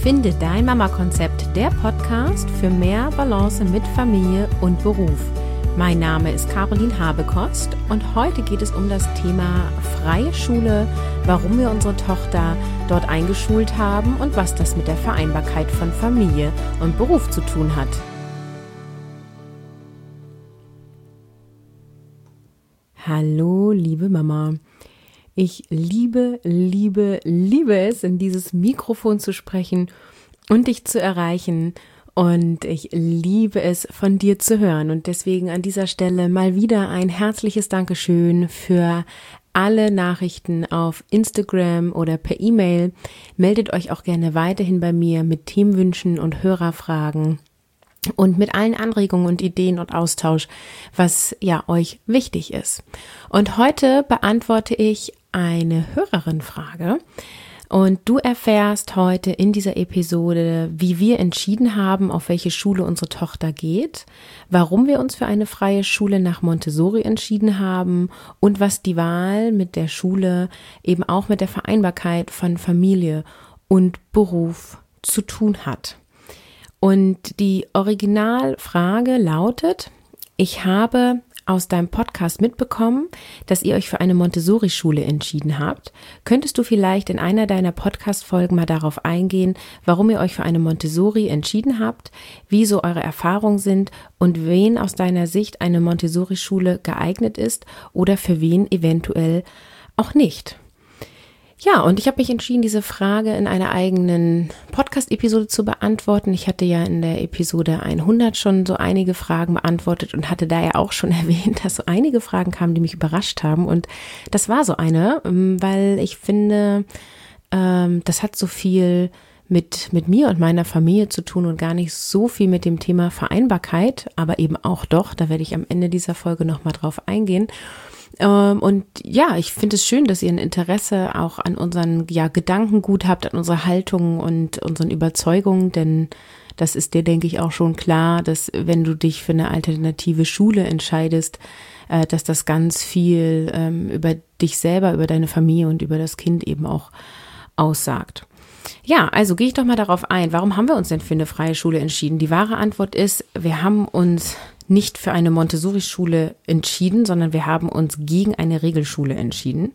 Finde dein Mama-Konzept, der Podcast für mehr Balance mit Familie und Beruf. Mein Name ist Caroline Habekost und heute geht es um das Thema freie Schule, warum wir unsere Tochter dort eingeschult haben und was das mit der Vereinbarkeit von Familie und Beruf zu tun hat. Hallo, liebe Mama. Ich liebe es, in dieses Mikrofon zu sprechen und dich zu erreichen. Und ich liebe es, von dir zu hören. Und deswegen an dieser Stelle mal wieder ein herzliches Dankeschön für alle Nachrichten auf Instagram oder per E-Mail. Meldet euch auch gerne weiterhin bei mir mit Themenwünschen und Hörerfragen. Und mit allen Anregungen und Ideen und Austausch, was ja euch wichtig ist. Und heute beantworte ich eine Hörerin-Frage und du erfährst heute in dieser Episode, wie wir entschieden haben, auf welche Schule unsere Tochter geht, warum wir uns für eine freie Schule nach Montessori entschieden haben und was die Wahl mit der Schule eben auch mit der Vereinbarkeit von Familie und Beruf zu tun hat. Und die Originalfrage lautet: Ich habe aus deinem Podcast mitbekommen, dass ihr euch für eine Montessori-Schule entschieden habt. Könntest du vielleicht in einer deiner Podcast-Folgen mal darauf eingehen, warum ihr euch für eine Montessori entschieden habt, wie so eure Erfahrungen sind und wen aus deiner Sicht eine Montessori-Schule geeignet ist oder für wen eventuell auch nicht? Ja, und ich habe mich entschieden, diese Frage in einer eigenen Podcast-Episode zu beantworten. Ich hatte ja in der Episode 100 schon so einige Fragen beantwortet und hatte da ja auch schon erwähnt, dass so einige Fragen kamen, die mich überrascht haben. Und das war so eine, weil ich finde, das hat so viel mit mir und meiner Familie zu tun und gar nicht so viel mit dem Thema Vereinbarkeit, aber eben auch doch, da werde ich am Ende dieser Folge nochmal drauf eingehen. Und ja, ich finde es schön, dass ihr ein Interesse auch an unseren Gedankengut habt, an unserer Haltung und unseren Überzeugungen, denn das ist dir, denke ich, auch schon klar, dass wenn du dich für eine alternative Schule entscheidest, dass das ganz viel über dich selber, über deine Familie und über das Kind eben auch aussagt. Ja, also gehe ich doch mal darauf ein. Warum haben wir uns denn für eine freie Schule entschieden? Die wahre Antwort ist, wir haben uns nicht für eine Montessori-Schule entschieden, sondern wir haben uns gegen eine Regelschule entschieden.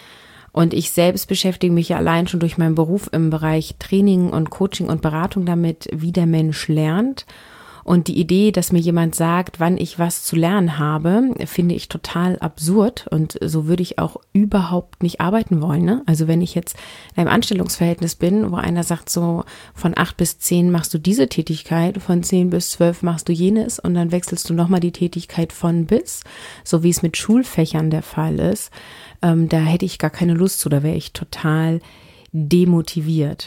Und ich selbst beschäftige mich ja allein schon durch meinen Beruf im Bereich Training und Coaching und Beratung damit, wie der Mensch lernt. Und die Idee, dass mir jemand sagt, wann ich was zu lernen habe, finde ich total absurd. Und so würde ich auch überhaupt nicht arbeiten wollen, ne? Also wenn ich jetzt in einem Anstellungsverhältnis bin, wo einer sagt, so von 8 bis 10 machst du diese Tätigkeit, von 10 bis 12 machst du jenes und dann wechselst du nochmal die Tätigkeit von bis, so wie es mit Schulfächern der Fall ist, da hätte ich gar keine Lust zu, da wäre ich total demotiviert.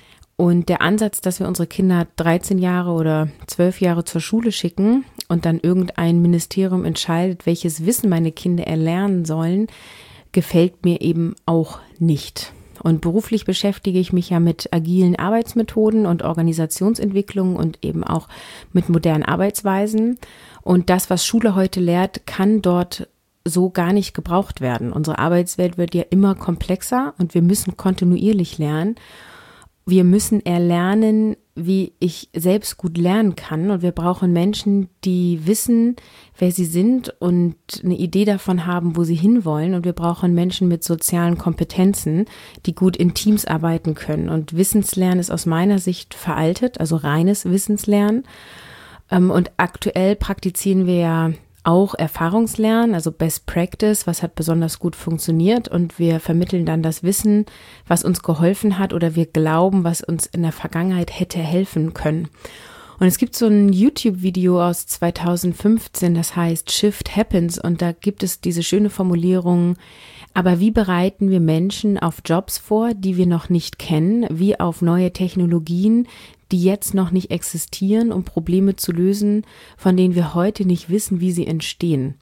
Und der Ansatz, dass wir unsere Kinder 13 Jahre oder 12 Jahre zur Schule schicken und dann irgendein Ministerium entscheidet, welches Wissen meine Kinder erlernen sollen, gefällt mir eben auch nicht. Und beruflich beschäftige ich mich ja mit agilen Arbeitsmethoden und Organisationsentwicklung und eben auch mit modernen Arbeitsweisen. Und das, was Schule heute lehrt, kann dort so gar nicht gebraucht werden. Unsere Arbeitswelt wird ja immer komplexer und wir müssen kontinuierlich lernen. Wir müssen erlernen, wie ich selbst gut lernen kann, und wir brauchen Menschen, die wissen, wer sie sind und eine Idee davon haben, wo sie hinwollen, und wir brauchen Menschen mit sozialen Kompetenzen, die gut in Teams arbeiten können. Und Wissenslernen ist aus meiner Sicht veraltet, also reines Wissenslernen, und aktuell praktizieren wir ja auch Erfahrungslernen, also Best Practice, was hat besonders gut funktioniert, und wir vermitteln dann das Wissen, was uns geholfen hat, oder wir glauben, was uns in der Vergangenheit hätte helfen können. Und es gibt so ein YouTube-Video aus 2015, das heißt Shift Happens, und da gibt es diese schöne Formulierung: Aber wie bereiten wir Menschen auf Jobs vor, die wir noch nicht kennen, wie auf neue Technologien, die jetzt noch nicht existieren, um Probleme zu lösen, von denen wir heute nicht wissen, wie sie entstehen?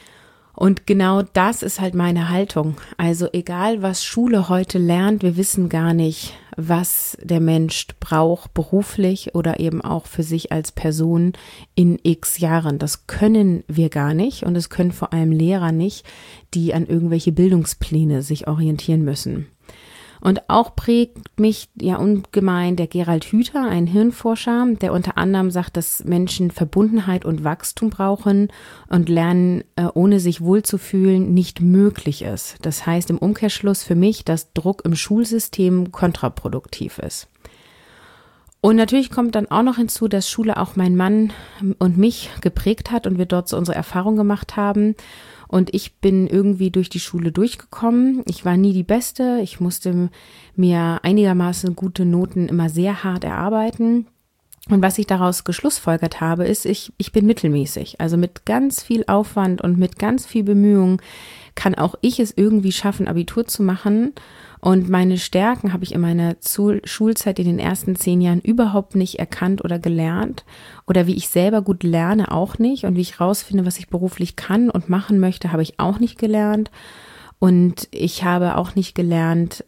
Und genau das ist halt meine Haltung. Also egal, was Schule heute lernt, wir wissen gar nicht, was der Mensch braucht, beruflich oder eben auch für sich als Person in x Jahren. Das können wir gar nicht, und es können vor allem Lehrer nicht, die an irgendwelche Bildungspläne sich orientieren müssen. Und auch prägt mich ja ungemein der Gerald Hüther, ein Hirnforscher, der unter anderem sagt, dass Menschen Verbundenheit und Wachstum brauchen und Lernen, ohne sich wohlzufühlen, nicht möglich ist. Das heißt im Umkehrschluss für mich, dass Druck im Schulsystem kontraproduktiv ist. Und natürlich kommt dann auch noch hinzu, dass Schule auch meinen Mann und mich geprägt hat und wir dort so unsere Erfahrung gemacht haben. Und ich bin irgendwie durch die Schule durchgekommen. Ich war nie die Beste. Ich musste mir einigermaßen gute Noten immer sehr hart erarbeiten. Und was ich daraus geschlussfolgert habe, ist, ich bin mittelmäßig. Also mit ganz viel Aufwand und mit ganz viel Bemühung kann auch ich es irgendwie schaffen, Abitur zu machen. Und meine Stärken habe ich in meiner Schulzeit in den ersten 10 Jahren überhaupt nicht erkannt oder gelernt. Oder wie ich selber gut lerne, auch nicht. Und wie ich rausfinde, was ich beruflich kann und machen möchte, habe ich auch nicht gelernt. Und ich habe auch nicht gelernt,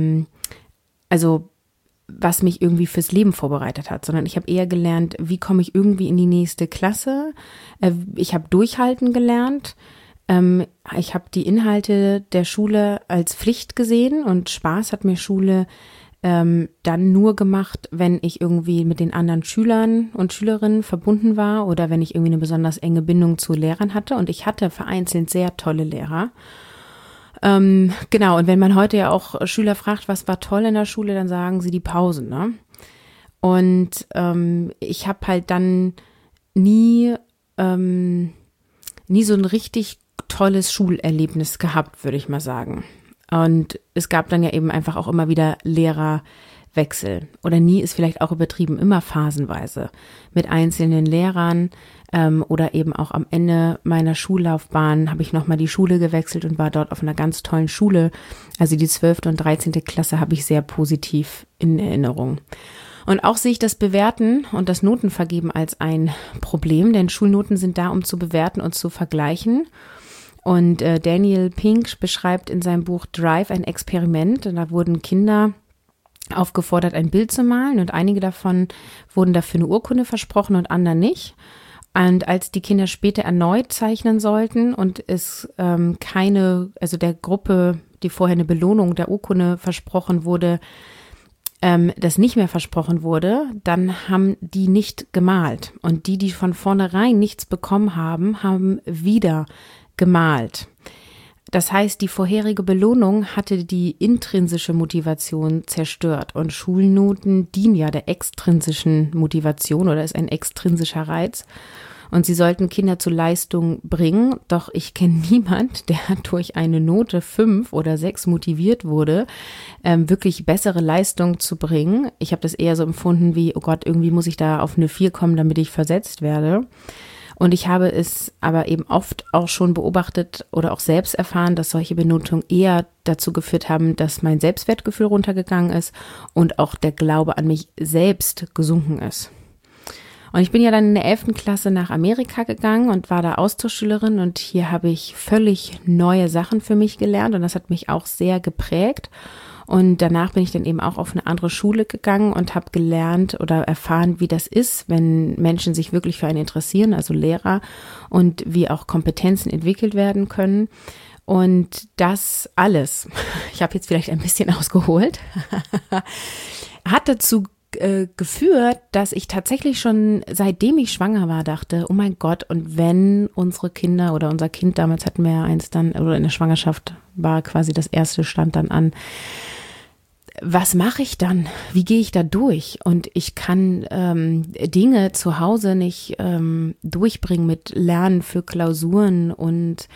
was mich irgendwie fürs Leben vorbereitet hat, sondern ich habe eher gelernt, wie komme ich irgendwie in die nächste Klasse. Ich habe durchhalten gelernt. Ich habe die Inhalte der Schule als Pflicht gesehen und Spaß hat mir Schule dann nur gemacht, wenn ich irgendwie mit den anderen Schülern und Schülerinnen verbunden war oder wenn ich irgendwie eine besonders enge Bindung zu Lehrern hatte. Und ich hatte vereinzelt sehr tolle Lehrer. Genau, und wenn man heute ja auch Schüler fragt, was war toll in der Schule, dann sagen sie die Pausen, ne? Und ich habe halt dann nie so ein richtig tolles Schulerlebnis gehabt, würde ich mal sagen. Und es gab dann ja eben einfach auch immer wieder Lehrerwechsel. Oder nie ist vielleicht auch übertrieben, immer phasenweise mit einzelnen Lehrern. Oder eben auch am Ende meiner Schullaufbahn habe ich nochmal die Schule gewechselt und war dort auf einer ganz tollen Schule. Also die 12. und 13. Klasse habe ich sehr positiv in Erinnerung. Und auch sehe ich das Bewerten und das Notenvergeben als ein Problem, denn Schulnoten sind da, um zu bewerten und zu vergleichen. Und Daniel Pink beschreibt in seinem Buch Drive ein Experiment. Und da wurden Kinder aufgefordert, ein Bild zu malen und einige davon wurden dafür eine Urkunde versprochen und andere nicht. Und als die Kinder später erneut zeichnen sollten und es der Gruppe, die vorher eine Belohnung der Urkunde versprochen wurde, das nicht mehr versprochen wurde, dann haben die nicht gemalt. Und die von vornherein nichts bekommen haben, haben wieder gemalt. Das heißt, die vorherige Belohnung hatte die intrinsische Motivation zerstört und Schulnoten dienen ja der extrinsischen Motivation oder ist ein extrinsischer Reiz. Und sie sollten Kinder zu Leistung bringen, doch ich kenne niemand, der durch eine Note 5 oder 6 motiviert wurde, wirklich bessere Leistung zu bringen. Ich habe das eher so empfunden wie, oh Gott, irgendwie muss ich da auf eine 4 kommen, damit ich versetzt werde. Und ich habe es aber eben oft auch schon beobachtet oder auch selbst erfahren, dass solche Benotungen eher dazu geführt haben, dass mein Selbstwertgefühl runtergegangen ist und auch der Glaube an mich selbst gesunken ist. Und ich bin ja dann in der 11. Klasse nach Amerika gegangen und war da Austauschschülerin und hier habe ich völlig neue Sachen für mich gelernt und das hat mich auch sehr geprägt. Und danach bin ich dann eben auch auf eine andere Schule gegangen und habe gelernt oder erfahren, wie das ist, wenn Menschen sich wirklich für einen interessieren, also Lehrer, und wie auch Kompetenzen entwickelt werden können. Und das alles, ich habe jetzt vielleicht ein bisschen ausgeholt, hat dazu geführt, dass ich tatsächlich schon, seitdem ich schwanger war, dachte, oh mein Gott, und wenn unsere Kinder oder unser Kind, damals hatten wir ja eins dann, oder in der Schwangerschaft war quasi das erste, stand dann an, was mache ich dann? Wie gehe ich da durch? Und ich kann Dinge zu Hause nicht durchbringen mit Lernen für Klausuren und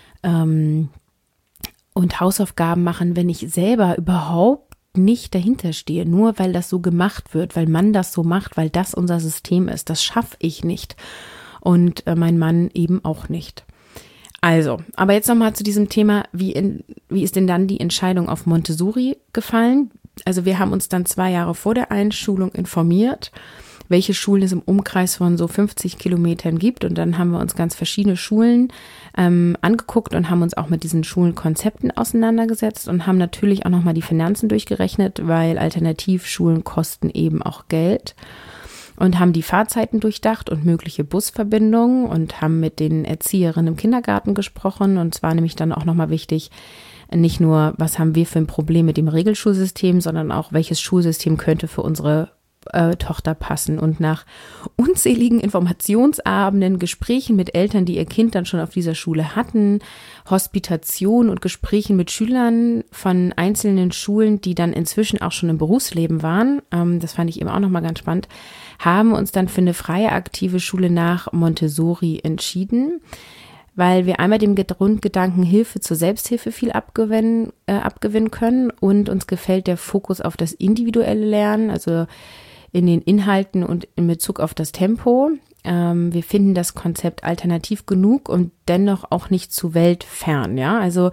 Hausaufgaben machen, wenn ich selber überhaupt nicht dahinter stehe, nur weil das so gemacht wird, weil man das so macht, weil das unser System ist. Das schaffe ich nicht und mein Mann eben auch nicht. Also, aber jetzt nochmal zu diesem Thema, wie ist denn dann die Entscheidung auf Montessori gefallen? Also wir haben uns dann 2 Jahre vor der Einschulung informiert, welche Schulen es im Umkreis von so 50 Kilometern gibt. Und dann haben wir uns ganz verschiedene Schulen angeguckt und haben uns auch mit diesen Schulenkonzepten auseinandergesetzt und haben natürlich auch nochmal die Finanzen durchgerechnet, weil Alternativschulen kosten eben auch Geld. Und haben die Fahrzeiten durchdacht und mögliche Busverbindungen und haben mit den Erzieherinnen im Kindergarten gesprochen. Und zwar nämlich dann auch nochmal wichtig, Nicht nur, was haben wir für ein Problem mit dem Regelschulsystem, sondern auch, welches Schulsystem könnte für unsere Tochter passen. Und nach unzähligen Informationsabenden, Gesprächen mit Eltern, die ihr Kind dann schon auf dieser Schule hatten, Hospitation und Gesprächen mit Schülern von einzelnen Schulen, die dann inzwischen auch schon im Berufsleben waren, das fand ich eben auch nochmal ganz spannend, haben uns dann für eine freie aktive Schule nach Montessori entschieden, weil wir einmal dem Grundgedanken Hilfe zur Selbsthilfe viel abgewinnen können und uns gefällt der Fokus auf das individuelle Lernen, also in den Inhalten und in Bezug auf das Tempo. Wir finden das Konzept alternativ genug und dennoch auch nicht zu weltfern, ja, also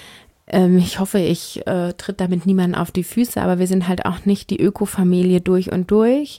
ich hoffe, ich tritt damit niemanden auf die Füße, aber wir sind halt auch nicht die Ökofamilie durch und durch.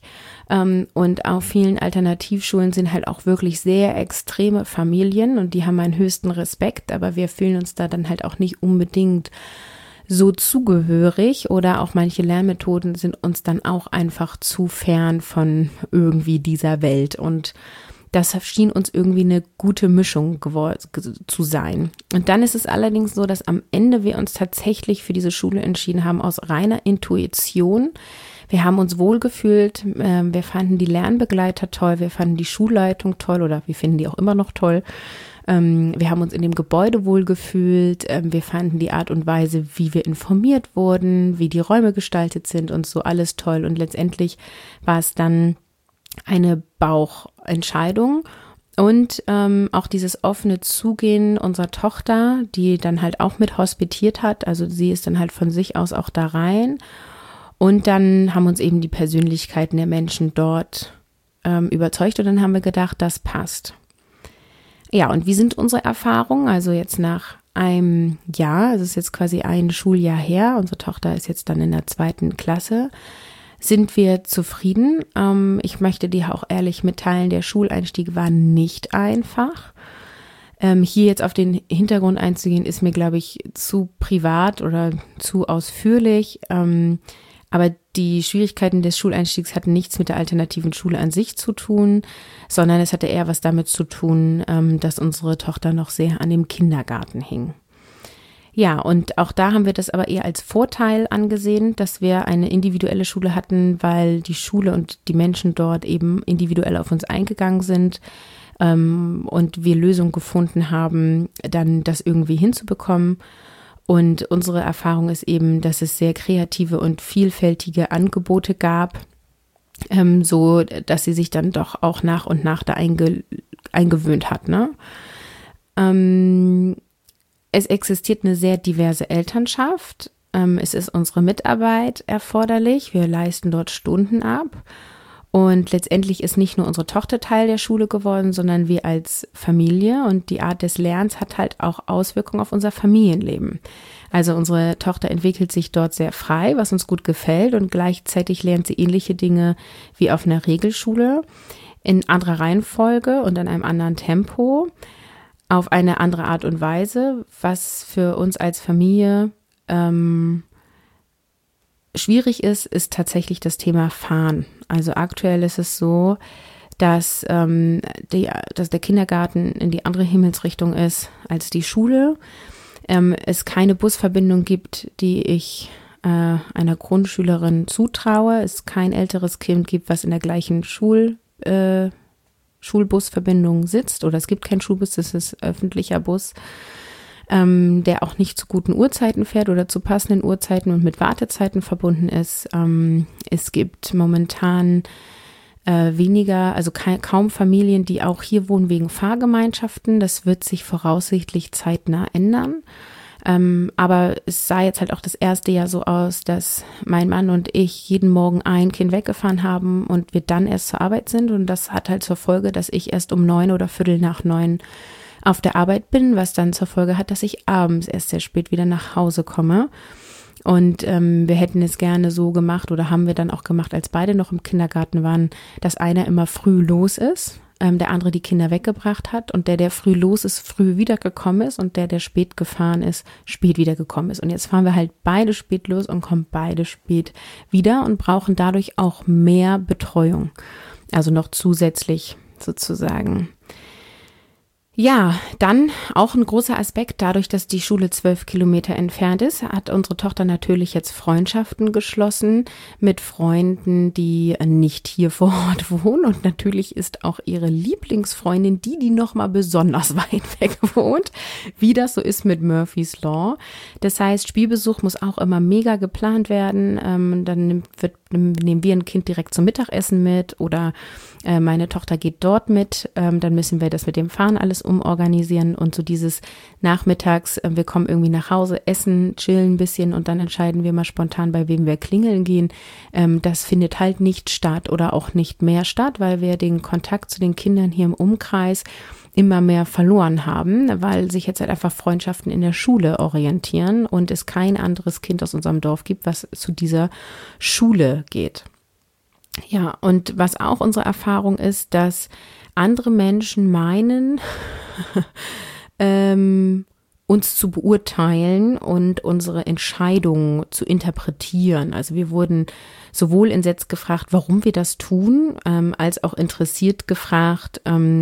Und auf vielen Alternativschulen sind halt auch wirklich sehr extreme Familien und die haben meinen höchsten Respekt, aber wir fühlen uns da dann halt auch nicht unbedingt so zugehörig oder auch manche Lernmethoden sind uns dann auch einfach zu fern von irgendwie dieser Welt und das schien uns irgendwie eine gute Mischung zu sein. Und dann ist es allerdings so, dass am Ende wir uns tatsächlich für diese Schule entschieden haben aus reiner Intuition. Wir haben uns wohlgefühlt, wir fanden die Lernbegleiter toll, wir fanden die Schulleitung toll oder wir finden die auch immer noch toll. Wir haben uns in dem Gebäude wohlgefühlt, wir fanden die Art und Weise, wie wir informiert wurden, wie die Räume gestaltet sind und so alles toll. Und letztendlich war es dann eine Bauchentscheidung und auch dieses offene Zugehen unserer Tochter, die dann halt auch mit hospitiert hat, also sie ist dann halt von sich aus auch da rein und dann haben uns eben die Persönlichkeiten der Menschen dort überzeugt und dann haben wir gedacht, das passt. Ja, und wie sind unsere Erfahrungen? Also jetzt nach einem Jahr, es ist jetzt quasi ein Schuljahr her, unsere Tochter ist jetzt dann in der 2. Klasse, sind wir zufrieden. Ich möchte dir auch ehrlich mitteilen, der Schuleinstieg war nicht einfach. Hier jetzt auf den Hintergrund einzugehen, ist mir, glaube ich, zu privat oder zu ausführlich. Aber die Schwierigkeiten des Schuleinstiegs hatten nichts mit der alternativen Schule an sich zu tun, sondern es hatte eher was damit zu tun, dass unsere Tochter noch sehr an dem Kindergarten hing. Ja, und auch da haben wir das aber eher als Vorteil angesehen, dass wir eine individuelle Schule hatten, weil die Schule und die Menschen dort eben individuell auf uns eingegangen sind und wir Lösungen gefunden haben, dann das irgendwie hinzubekommen. Und unsere Erfahrung ist eben, dass es sehr kreative und vielfältige Angebote gab, so dass sie sich dann doch auch nach und nach da eingewöhnt hat, ne? Es existiert eine sehr diverse Elternschaft. Es ist unsere Mitarbeit erforderlich. Wir leisten dort Stunden ab. Und letztendlich ist nicht nur unsere Tochter Teil der Schule geworden, sondern wir als Familie. Und die Art des Lernens hat halt auch Auswirkungen auf unser Familienleben. Also unsere Tochter entwickelt sich dort sehr frei, was uns gut gefällt. Und gleichzeitig lernt sie ähnliche Dinge wie auf einer Regelschule in anderer Reihenfolge und in einem anderen Tempo, auf eine andere Art und Weise, was für uns als Familie schwierig ist tatsächlich das Thema Fahren. Also aktuell ist es so, dass der Kindergarten in die andere Himmelsrichtung ist als die Schule. Es keine Busverbindung gibt, die ich einer Grundschülerin zutraue. Es kein älteres Kind gibt, was in der gleichen Schulbusverbindung sitzt. Oder es gibt keinen Schulbus, das ist öffentlicher Bus, der auch nicht zu guten Uhrzeiten fährt oder zu passenden Uhrzeiten und mit Wartezeiten verbunden ist. Es gibt momentan weniger, also kaum Familien, die auch hier wohnen wegen Fahrgemeinschaften. Das wird sich voraussichtlich zeitnah ändern. Aber es sah jetzt halt auch das erste Jahr so aus, dass mein Mann und ich jeden Morgen ein Kind weggefahren haben und wir dann erst zur Arbeit sind. Und das hat halt zur Folge, dass ich erst um 9 oder 8:15 auf der Arbeit bin, was dann zur Folge hat, dass ich abends erst sehr spät wieder nach Hause komme. Und wir hätten es gerne so gemacht oder haben wir dann auch gemacht, als beide noch im Kindergarten waren, dass einer immer früh los ist, der andere die Kinder weggebracht hat und der früh los ist, früh wiedergekommen ist und der spät gefahren ist, spät wiedergekommen ist. Und jetzt fahren wir halt beide spät los und kommen beide spät wieder und brauchen dadurch auch mehr Betreuung. Also noch zusätzlich sozusagen. Ja, dann auch ein großer Aspekt, dadurch, dass die Schule 12 Kilometer entfernt ist, hat unsere Tochter natürlich jetzt Freundschaften geschlossen mit Freunden, die nicht hier vor Ort wohnen. Und natürlich ist auch ihre Lieblingsfreundin die noch mal besonders weit weg wohnt, wie das so ist mit Murphy's Law. Das heißt, Spielbesuch muss auch immer mega geplant werden. Dann nehmen wir ein Kind direkt zum Mittagessen mit oder meine Tochter geht dort mit. Dann müssen wir das mit dem Fahren alles umorganisieren und so dieses Nachmittags, wir kommen irgendwie nach Hause, essen, chillen ein bisschen und dann entscheiden wir mal spontan, bei wem wir klingeln gehen. Das findet halt nicht statt oder auch nicht mehr statt, weil wir den Kontakt zu den Kindern hier im Umkreis immer mehr verloren haben, weil sich jetzt halt einfach Freundschaften in der Schule orientieren und es kein anderes Kind aus unserem Dorf gibt, was zu dieser Schule geht. Ja, und was auch unsere Erfahrung ist, dass andere Menschen meinen, uns zu beurteilen und unsere Entscheidungen zu interpretieren. Also wir wurden sowohl entsetzt gefragt, warum wir das tun, als auch interessiert gefragt,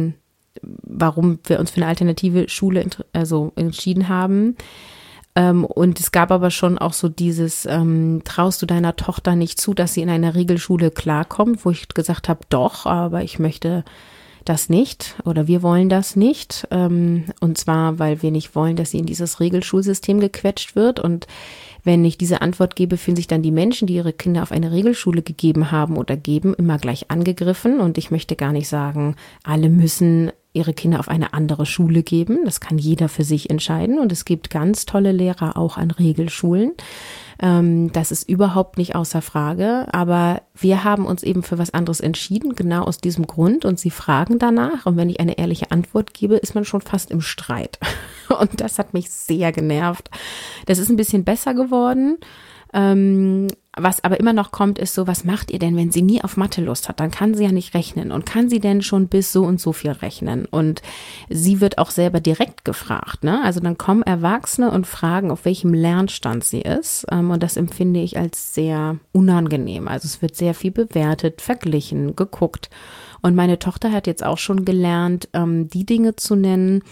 warum wir uns für eine alternative Schule entschieden haben. Und es gab aber schon auch so dieses, traust du deiner Tochter nicht zu, dass sie in einer Regelschule klarkommt, wo ich gesagt habe, doch, aber ich möchte das nicht oder wir wollen das nicht. Und zwar, weil wir nicht wollen, dass sie in dieses Regelschulsystem gequetscht wird. Und wenn ich diese Antwort gebe, fühlen sich dann die Menschen, die ihre Kinder auf eine Regelschule gegeben haben oder geben, immer gleich angegriffen. Und ich möchte gar nicht sagen, alle müssen ihre Kinder auf eine andere Schule geben. Das kann jeder für sich entscheiden. Und es gibt ganz tolle Lehrer auch an Regelschulen. Das ist überhaupt nicht außer Frage. Aber wir haben uns eben für was anderes entschieden, genau aus diesem Grund. Und sie fragen danach. Und wenn ich eine ehrliche Antwort gebe, ist man schon fast im Streit. Und das hat mich sehr genervt. Das ist ein bisschen besser geworden. Was aber immer noch kommt, ist so, was macht ihr denn, wenn sie nie auf Mathe Lust hat? Dann kann sie ja nicht rechnen. Und kann sie denn schon bis so und so viel rechnen? Und sie wird auch selber direkt gefragt, ne? Also dann kommen Erwachsene und fragen, auf welchem Lernstand sie ist. Und das empfinde ich als sehr unangenehm. Also es wird sehr viel bewertet, verglichen, geguckt. Und meine Tochter hat jetzt auch schon gelernt, die Dinge zu nennen,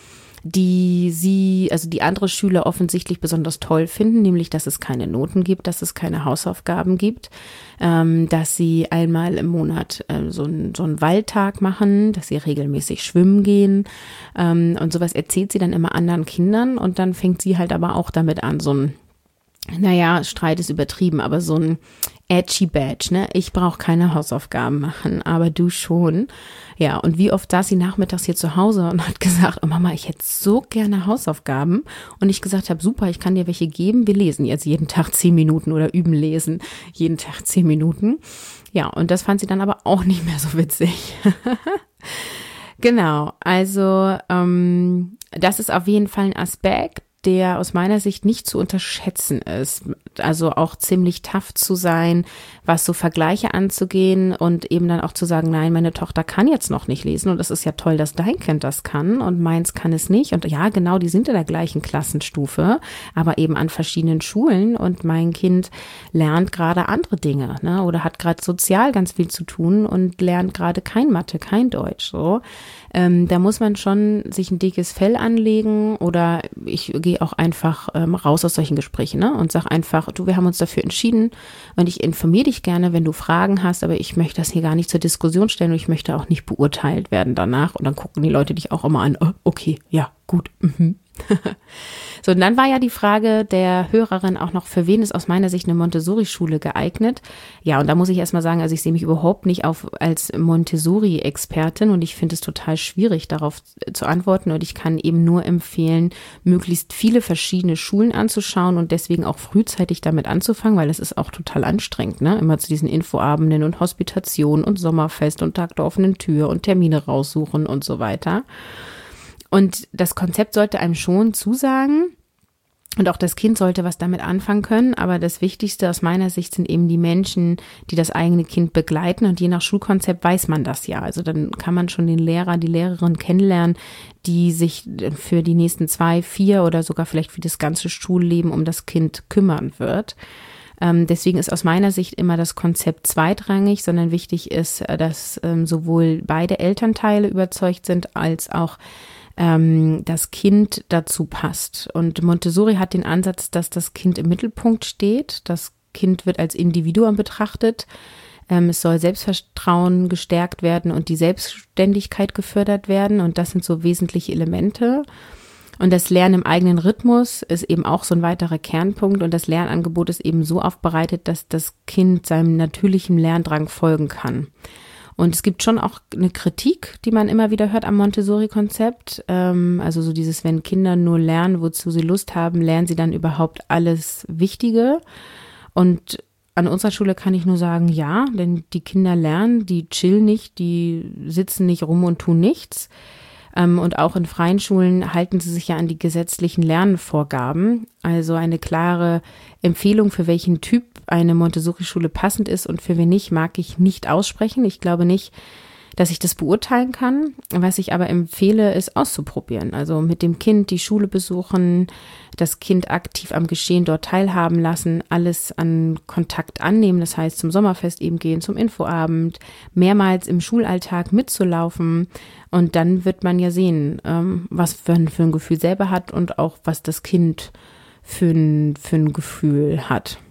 die andere Schüler offensichtlich besonders toll finden, nämlich, dass es keine Noten gibt, dass es keine Hausaufgaben gibt, dass sie einmal im Monat so einen Waldtag machen, dass sie regelmäßig schwimmen gehen, und sowas erzählt sie dann immer anderen Kindern und dann fängt sie halt aber auch damit an, Streit ist übertrieben, aber so ein edgy Badge, ne? Ich brauche keine Hausaufgaben machen, aber du schon. Ja, und wie oft saß sie nachmittags hier zu Hause und hat gesagt, oh Mama, ich hätte so gerne Hausaufgaben. Und ich gesagt habe, super, ich kann dir welche geben. Wir lesen jetzt jeden Tag 10 Minuten oder üben lesen jeden Tag 10 Minuten. Ja, und das fand sie dann aber auch nicht mehr so witzig. Genau, also das ist auf jeden Fall ein Aspekt, der aus meiner Sicht nicht zu unterschätzen ist. Also auch ziemlich tough zu sein, was so Vergleiche anzugehen und eben dann auch zu sagen, nein, meine Tochter kann jetzt noch nicht lesen und es ist ja toll, dass dein Kind das kann und meins kann es nicht. Und ja, genau, die sind in der gleichen Klassenstufe, aber eben an verschiedenen Schulen und mein Kind lernt gerade andere Dinge, ne? Oder hat gerade sozial ganz viel zu tun und lernt gerade kein Mathe, kein Deutsch, so. Da muss man schon sich ein dickes Fell anlegen oder ich gehe auch einfach raus aus solchen Gesprächen, ne? Und sag einfach, du, wir haben uns dafür entschieden und ich informiere dich gerne, wenn du Fragen hast, aber ich möchte das hier gar nicht zur Diskussion stellen und ich möchte auch nicht beurteilt werden danach. Und dann gucken die Leute dich auch immer an, oh, okay, ja, gut. So, und dann war ja die Frage der Hörerin auch noch, für wen ist aus meiner Sicht eine Montessori-Schule geeignet? Ja, und da muss ich erstmal sagen, also ich sehe mich überhaupt nicht als Montessori-Expertin und ich finde es total schwierig, darauf zu antworten und ich kann eben nur empfehlen, möglichst viele verschiedene Schulen anzuschauen und deswegen auch frühzeitig damit anzufangen, weil es ist auch total anstrengend, ne? Immer zu diesen Infoabenden und Hospitationen und Sommerfest und Tag der offenen Tür und Termine raussuchen und so weiter. Und das Konzept sollte einem schon zusagen und auch das Kind sollte was damit anfangen können, aber das Wichtigste aus meiner Sicht sind eben die Menschen, die das eigene Kind begleiten und je nach Schulkonzept weiß man das ja. Also dann kann man schon den Lehrer, die Lehrerin kennenlernen, die sich für die nächsten 2, 4 oder sogar vielleicht für das ganze Schulleben um das Kind kümmern wird. Deswegen ist aus meiner Sicht immer das Konzept zweitrangig, sondern wichtig ist, dass sowohl beide Elternteile überzeugt sind, als auch das Kind dazu passt. Und Montessori hat den Ansatz, dass das Kind im Mittelpunkt steht. Das Kind wird als Individuum betrachtet. Es soll Selbstvertrauen gestärkt werden und die Selbstständigkeit gefördert werden. Und das sind so wesentliche Elemente. Und das Lernen im eigenen Rhythmus ist eben auch so ein weiterer Kernpunkt. Und das Lernangebot ist eben so aufbereitet, dass das Kind seinem natürlichen Lerndrang folgen kann. Und es gibt schon auch eine Kritik, die man immer wieder hört am Montessori-Konzept. Also so dieses, wenn Kinder nur lernen, wozu sie Lust haben, lernen sie dann überhaupt alles Wichtige. Und an unserer Schule kann ich nur sagen, ja, denn die Kinder lernen, die chillen nicht, die sitzen nicht rum und tun nichts. Und auch in freien Schulen halten sie sich ja an die gesetzlichen Lernvorgaben. Also eine klare Empfehlung, für welchen Typ eine Montessori-Schule passend ist und für wen nicht, mag ich nicht aussprechen. Ich glaube nicht, dass ich das beurteilen kann. Was ich aber empfehle, ist auszuprobieren. Also mit dem Kind die Schule besuchen, das Kind aktiv am Geschehen dort teilhaben lassen, alles an Kontakt annehmen. Das heißt, zum Sommerfest eben gehen, zum Infoabend, mehrmals im Schulalltag mitzulaufen. Und dann wird man ja sehen, was für ein Gefühl selber hat und auch was das Kind für ein Gefühl hat.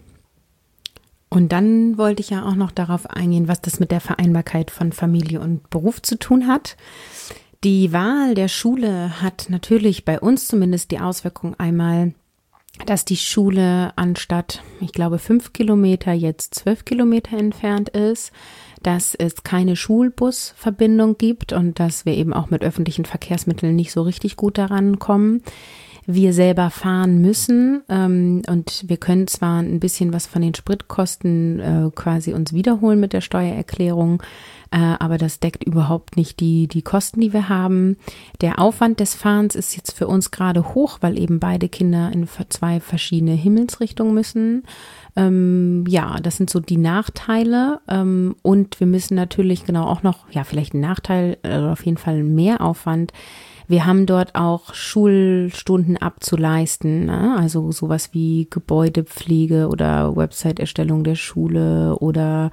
Und dann wollte ich ja auch noch darauf eingehen, was das mit der Vereinbarkeit von Familie und Beruf zu tun hat. Die Wahl der Schule hat natürlich bei uns zumindest die Auswirkung einmal, dass die Schule anstatt, ich glaube, 5 Kilometer jetzt 12 Kilometer entfernt ist, dass es keine Schulbusverbindung gibt und dass wir eben auch mit öffentlichen Verkehrsmitteln nicht so richtig gut daran kommen. Wir selber fahren müssen und wir können zwar ein bisschen was von den Spritkosten quasi uns wiederholen mit der Steuererklärung, aber das deckt überhaupt nicht die Kosten, die wir haben. Der Aufwand des Fahrens ist jetzt für uns gerade hoch, weil eben beide Kinder in 2 verschiedene Himmelsrichtungen müssen. Ja, das sind so die Nachteile und wir müssen natürlich genau auch noch, ja, vielleicht ein Nachteil oder auf jeden Fall mehr Aufwand. Wir haben dort auch Schulstunden abzuleisten, ne? Also sowas wie Gebäudepflege oder Website-Erstellung der Schule oder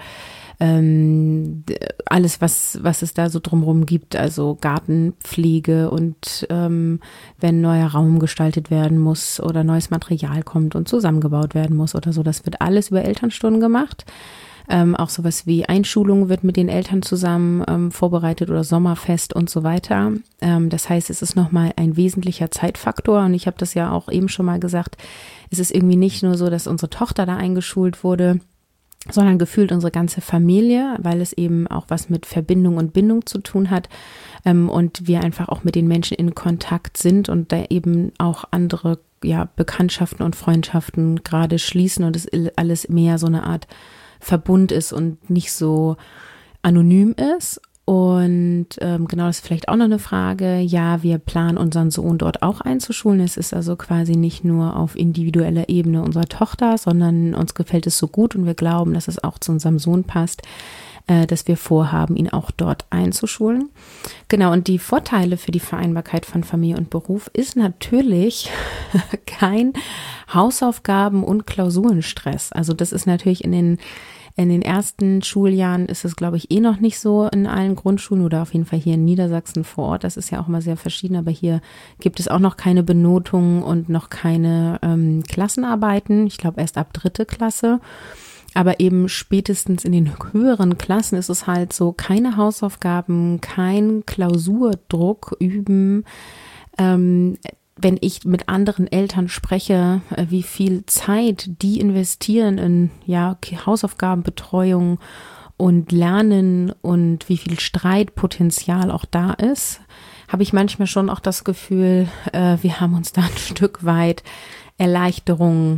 alles, was es da so drumherum gibt, also Gartenpflege und wenn neuer Raum gestaltet werden muss oder neues Material kommt und zusammengebaut werden muss oder so, das wird alles über Elternstunden gemacht. Auch sowas wie Einschulung wird mit den Eltern zusammen vorbereitet oder Sommerfest und so weiter. Das heißt, es ist nochmal ein wesentlicher Zeitfaktor und ich habe das ja auch eben schon mal gesagt, es ist irgendwie nicht nur so, dass unsere Tochter da eingeschult wurde, sondern gefühlt unsere ganze Familie, weil es eben auch was mit Verbindung und Bindung zu tun hat und wir einfach auch mit den Menschen in Kontakt sind und da eben auch andere Bekanntschaften und Freundschaften gerade schließen und es alles mehr so eine Art Verbund ist und nicht so anonym ist. Und genau, das ist vielleicht auch noch eine Frage. Ja, wir planen unseren Sohn dort auch einzuschulen. Es ist also quasi nicht nur auf individueller Ebene unserer Tochter, sondern uns gefällt es so gut und wir glauben, dass es auch zu unserem Sohn passt, dass wir vorhaben, ihn auch dort einzuschulen. Genau, und die Vorteile für die Vereinbarkeit von Familie und Beruf ist natürlich kein Hausaufgaben- und Klausurenstress. Also das ist natürlich in den ersten Schuljahren ist es, glaube ich, noch nicht so in allen Grundschulen oder auf jeden Fall hier in Niedersachsen vor Ort. Das ist ja auch immer sehr verschieden, aber hier gibt es auch noch keine Benotungen und noch keine Klassenarbeiten. Ich glaube erst ab 3. Klasse. Aber eben spätestens in den höheren Klassen ist es halt so, keine Hausaufgaben, kein Klausurdruck üben. Wenn ich mit anderen Eltern spreche, wie viel Zeit die investieren in Hausaufgabenbetreuung und Lernen und wie viel Streitpotenzial auch da ist, habe ich manchmal schon auch das Gefühl, wir haben uns da ein Stück weit Erleichterung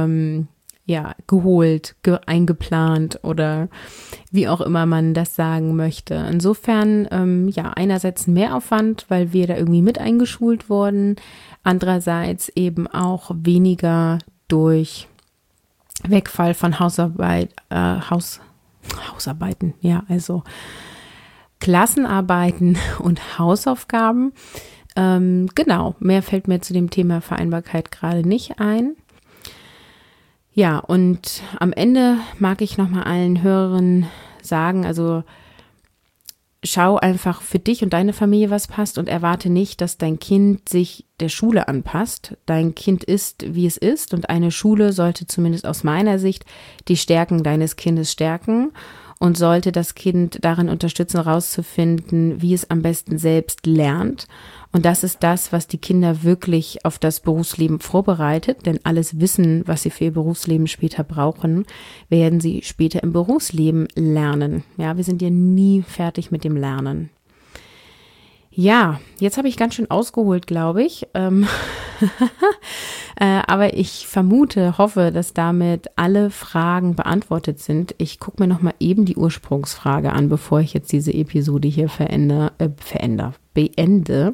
geholt, eingeplant oder wie auch immer man das sagen möchte. Insofern, einerseits Mehraufwand, weil wir da irgendwie mit eingeschult wurden, andererseits eben auch weniger durch Wegfall von Hausarbeiten, also Klassenarbeiten und Hausaufgaben. Genau, mehr fällt mir zu dem Thema Vereinbarkeit gerade nicht ein. Ja, und am Ende mag ich nochmal allen Hörerinnen sagen, also schau einfach für dich und deine Familie, was passt, und erwarte nicht, dass dein Kind sich der Schule anpasst. Dein Kind ist, wie es ist, und eine Schule sollte zumindest aus meiner Sicht die Stärken deines Kindes stärken und sollte das Kind darin unterstützen, herauszufinden, wie es am besten selbst lernt. Und das ist das, was die Kinder wirklich auf das Berufsleben vorbereitet, denn alles Wissen, was sie für ihr Berufsleben später brauchen, werden sie später im Berufsleben lernen. Ja, wir sind ja nie fertig mit dem Lernen. Ja, jetzt habe ich ganz schön ausgeholt, glaube ich. Aber ich hoffe, dass damit alle Fragen beantwortet sind. Ich gucke mir nochmal eben die Ursprungsfrage an, bevor ich jetzt diese Episode hier beende.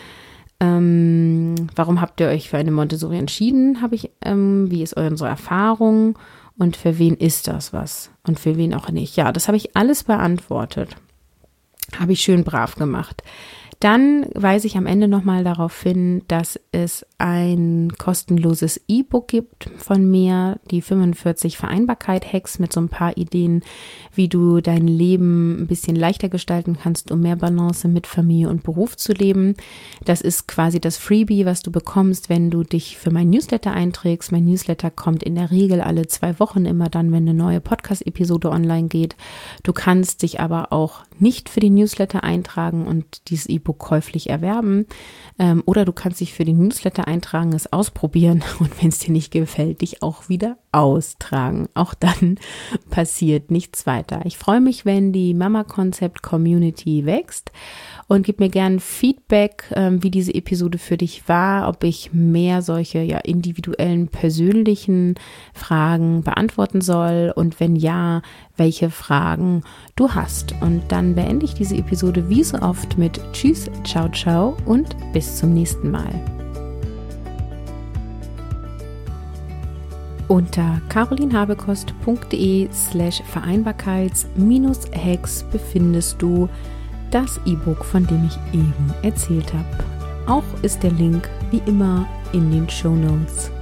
Warum habt ihr euch für eine Montessori entschieden? Wie ist unsere Erfahrung? Und für wen ist das was? Und für wen auch nicht? Ja, das habe ich alles beantwortet. Habe ich schön brav gemacht. Dann weise ich am Ende nochmal darauf hin, dass es ein kostenloses E-Book gibt von mir, die 45 Vereinbarkeit-Hacks mit so ein paar Ideen, wie du dein Leben ein bisschen leichter gestalten kannst, um mehr Balance mit Familie und Beruf zu leben. Das ist quasi das Freebie, was du bekommst, wenn du dich für mein Newsletter einträgst. Mein Newsletter kommt in der Regel alle 2 Wochen, immer dann, wenn eine neue Podcast-Episode online geht. Du kannst dich aber auch nicht für den Newsletter eintragen und dieses E-Book käuflich erwerben, oder du kannst dich für den Newsletter eintragen, es ausprobieren und wenn es dir nicht gefällt, dich auch wieder austragen. Auch dann passiert nichts weiter. Ich freue mich, wenn die Mama-Konzept-Community wächst, und gib mir gern Feedback, wie diese Episode für dich war, ob ich mehr solche individuellen, persönlichen Fragen beantworten soll und wenn ja, welche Fragen du hast. Und dann beende ich diese Episode wie so oft mit Tschüss, ciao, ciao und bis zum nächsten Mal. Unter carolinhabekost.de/Vereinbarkeits-Hacks befindest du das E-Book, von dem ich eben erzählt habe. Auch ist der Link wie immer in den Shownotes.